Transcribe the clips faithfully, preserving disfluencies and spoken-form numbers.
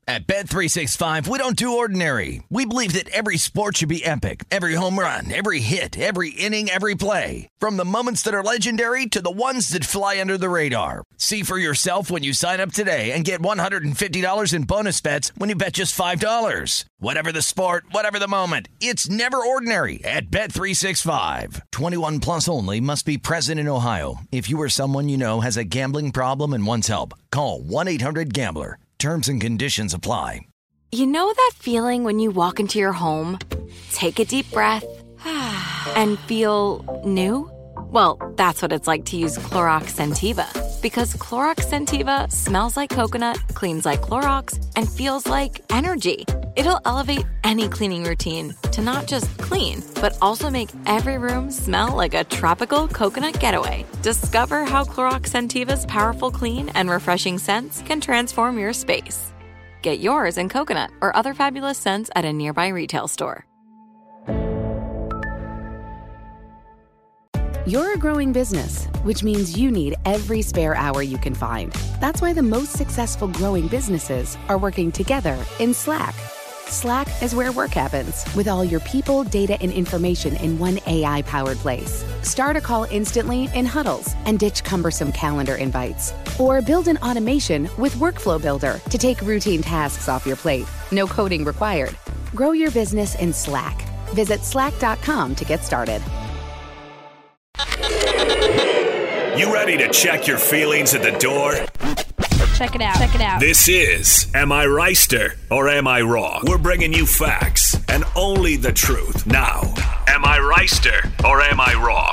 At Bet three sixty-five, we don't do ordinary. We believe that every sport should be epic. Every home run, every hit, every inning, every play. From the moments that are legendary to the ones that fly under the radar. See for yourself when you sign up today and get one hundred fifty dollars in bonus bets when you bet just five dollars. Whatever the sport, whatever the moment, it's never ordinary at Bet three sixty-five. twenty-one plus only. Must be present in Ohio. If you or someone you know has a gambling problem and wants help, call one eight hundred gambler. Terms and conditions apply. You know that feeling when you walk into your home, take a deep breath, and feel new? Well, that's what it's like to use Clorox Scentiva. Because Clorox Scentiva smells like coconut, cleans like Clorox, and feels like energy. It'll elevate any cleaning routine to not just clean, but also make every room smell like a tropical coconut getaway. Discover how Clorox Scentiva's powerful clean and refreshing scents can transform your space. Get yours in coconut or other fabulous scents at a nearby retail store. You're a growing business, which means you need every spare hour you can find. That's why the most successful growing businesses are working together in Slack. Slack is where work happens, with all your people, data, and information in one A I-powered place. Start a call instantly in huddles and ditch cumbersome calendar invites. Or build an automation with Workflow Builder to take routine tasks off your plate. No coding required. Grow your business in Slack. Visit slack dot com to get started. You ready to check your feelings at the door? Check it out. Check it out. This is Am I Reister or Am I Wrong? We're bringing you facts and only the truth. Now, Am I Reister or Am I Wrong?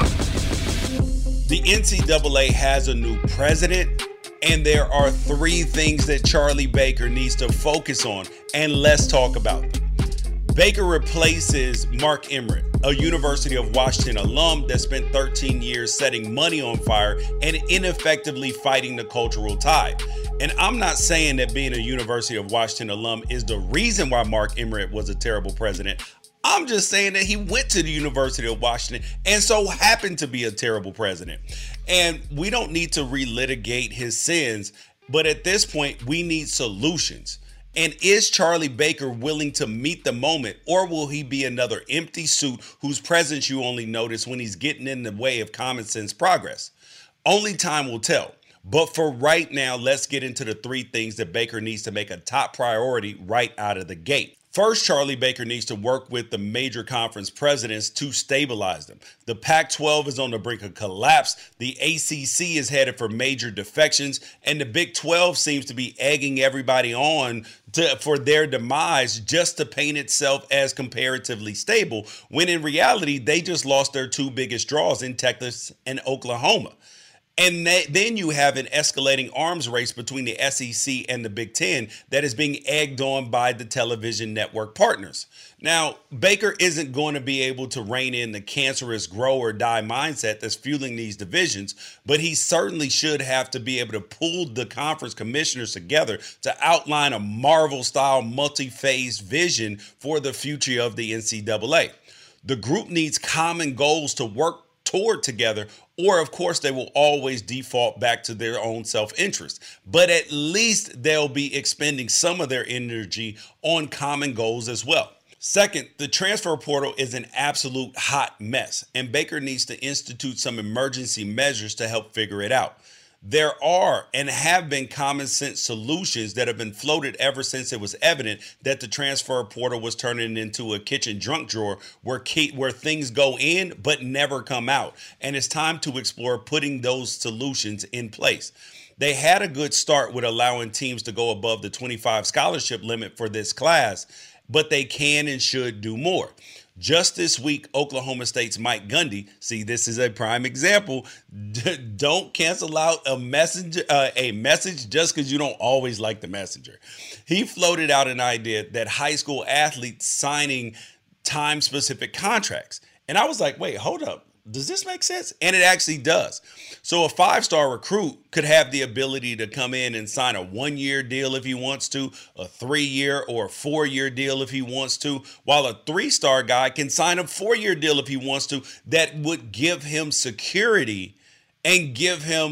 The N C double A has a new president, and there are three things that Charlie Baker needs to focus on, and let's talk about them. Baker replaces Mark Emmert, a University of Washington alum that spent thirteen years setting money on fire and ineffectively fighting the cultural tide. And I'm not saying that being a University of Washington alum is the reason why Mark Emmert was a terrible president. I'm just saying that he went to the University of Washington and so happened to be a terrible president. And we don't need to relitigate his sins, but at this point, we need solutions. And is Charlie Baker willing to meet the moment, or will he be another empty suit whose presence you only notice when he's getting in the way of common sense progress? Only time will tell. But for right now, let's get into the three things that Baker needs to make a top priority right out of the gate. First, Charlie Baker needs to work with the major conference presidents to stabilize them. The Pac twelve is on the brink of collapse, the A C C is headed for major defections, and the Big twelve seems to be egging everybody on to, for their demise just to paint itself as comparatively stable, when in reality, they just lost their two biggest draws in Texas and Oklahoma. And then you have an escalating arms race between the S E C and the Big Ten that is being egged on by the television network partners. Now, Baker isn't going to be able to rein in the cancerous grow or die mindset that's fueling these divisions, but he certainly should have to be able to pull the conference commissioners together to outline a Marvel-style multi-phase vision for the future of the N C double A. The group needs common goals to work toward together, or of course they will always default back to their own self-interest. But at least they'll be expending some of their energy on common goals as well. Second, the transfer portal is an absolute hot mess, and Baker needs to institute some emergency measures to help figure it out. There are and have been common sense solutions that have been floated ever since it was evident that the transfer portal was turning into a kitchen drunk drawer where key, where things go in but never come out. And it's time to explore putting those solutions in place. They had a good start with allowing teams to go above the twenty-five scholarship limit for this class, but they can and should do more. Just this week, Oklahoma State's Mike Gundy, see, this is a prime example. D- don't cancel out a messenger, uh, a message just because you don't always like the messenger. He floated out an idea that high school athletes signing time-specific contracts. And I was like, wait, hold up. Does this make sense? And it actually does. So a five-star recruit could have the ability to come in and sign a one-year deal if he wants to, a three-year or a four-year deal if he wants to, while a three-star guy can sign a four-year deal if he wants to, that would give him security and give him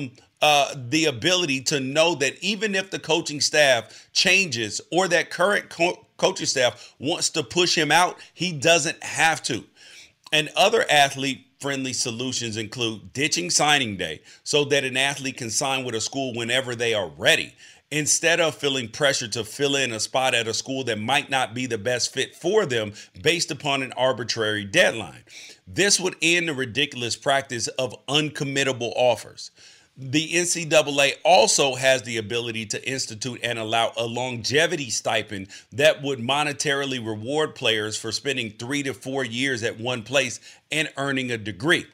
uh, the ability to know that even if the coaching staff changes or that current co- coaching staff wants to push him out, he doesn't have to. And other athlete-friendly solutions include ditching signing day so that an athlete can sign with a school whenever they are ready, instead of feeling pressure to fill in a spot at a school that might not be the best fit for them based upon an arbitrary deadline. This would end the ridiculous practice of uncommittable offers. The N C double A also has the ability to institute and allow a longevity stipend that would monetarily reward players for spending three to four years at one place and earning a degree.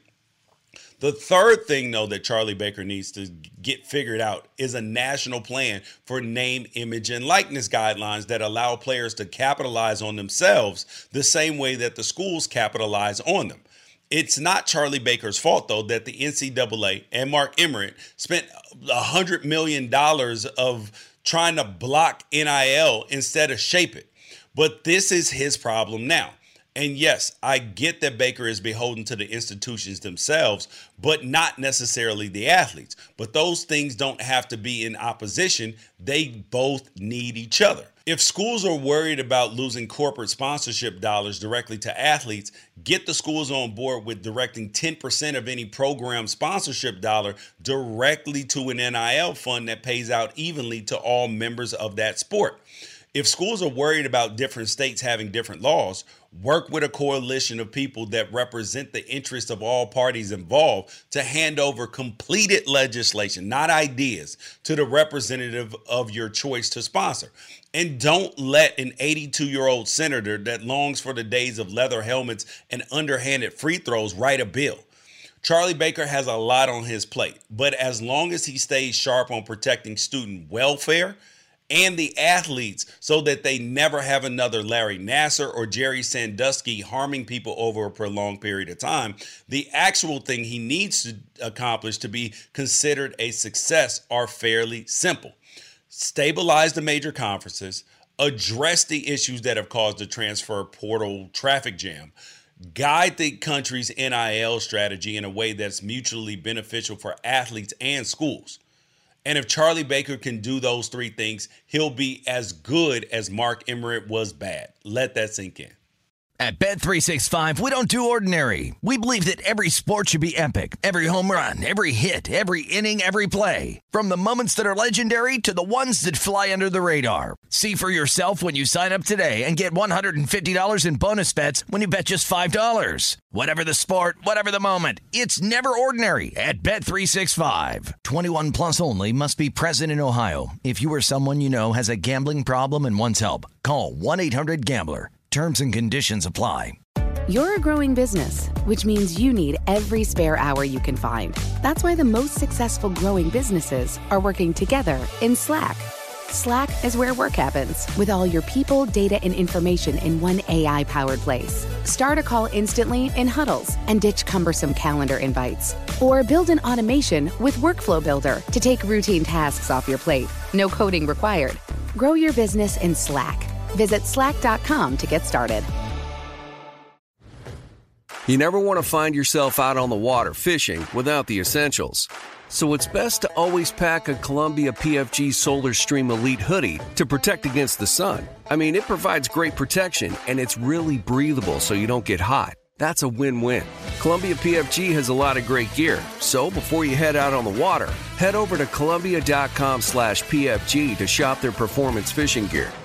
The third thing, though, that Charlie Baker needs to get figured out is a national plan for name, image, and likeness guidelines that allow players to capitalize on themselves the same way that the schools capitalize on them. It's not Charlie Baker's fault, though, that the N C double A and Mark Emmert spent one hundred million dollars of trying to block N I L instead of shape it. But this is his problem now. And yes, I get that Baker is beholden to the institutions themselves, but not necessarily the athletes. But those things don't have to be in opposition. They both need each other. If schools are worried about losing corporate sponsorship dollars directly to athletes, get the schools on board with directing ten percent of any program sponsorship dollar directly to an N I L fund that pays out evenly to all members of that sport. If schools are worried about different states having different laws, work with a coalition of people that represent the interests of all parties involved to hand over completed legislation, not ideas, to the representative of your choice to sponsor. And don't let an eighty-two-year-old senator that longs for the days of leather helmets and underhanded free throws write a bill. Charlie Baker has a lot on his plate, but as long as he stays sharp on protecting student welfare and the athletes so that they never have another Larry Nassar or Jerry Sandusky harming people over a prolonged period of time, the actual thing he needs to accomplish to be considered a success are fairly simple. Stabilize the major conferences, address the issues that have caused the transfer portal traffic jam, guide the country's N I L strategy in a way that's mutually beneficial for athletes and schools. And if Charlie Baker can do those three things, he'll be as good as Mark Emmert was bad. Let that sink in. At Bet three sixty-five, we don't do ordinary. We believe that every sport should be epic. Every home run, every hit, every inning, every play. From the moments that are legendary to the ones that fly under the radar. See for yourself when you sign up today and get one hundred fifty dollars in bonus bets when you bet just five dollars. Whatever the sport, whatever the moment, it's never ordinary at Bet three sixty-five. twenty-one plus only. Must be present in Ohio. If you or someone you know has a gambling problem and wants help, call one eight hundred gambler. Terms and conditions apply. You're a growing business, which means you need every spare hour you can find. That's why the most successful growing businesses are working together in Slack. Slack is where work happens, with all your people, data, and information in one A I-powered place. Start a call instantly in huddles and ditch cumbersome calendar invites. Or build an automation with Workflow Builder to take routine tasks off your plate. No coding required. Grow your business in Slack. Visit slack dot com to get started. You never want to find yourself out on the water fishing without the essentials. So it's best to always pack a Columbia P F G Solar Stream Elite hoodie to protect against the sun. I mean, it provides great protection and it's really breathable so you don't get hot. That's a win-win. Columbia P F G has a lot of great gear, so before you head out on the water, head over to Columbia dot com slash P F G to shop their performance fishing gear.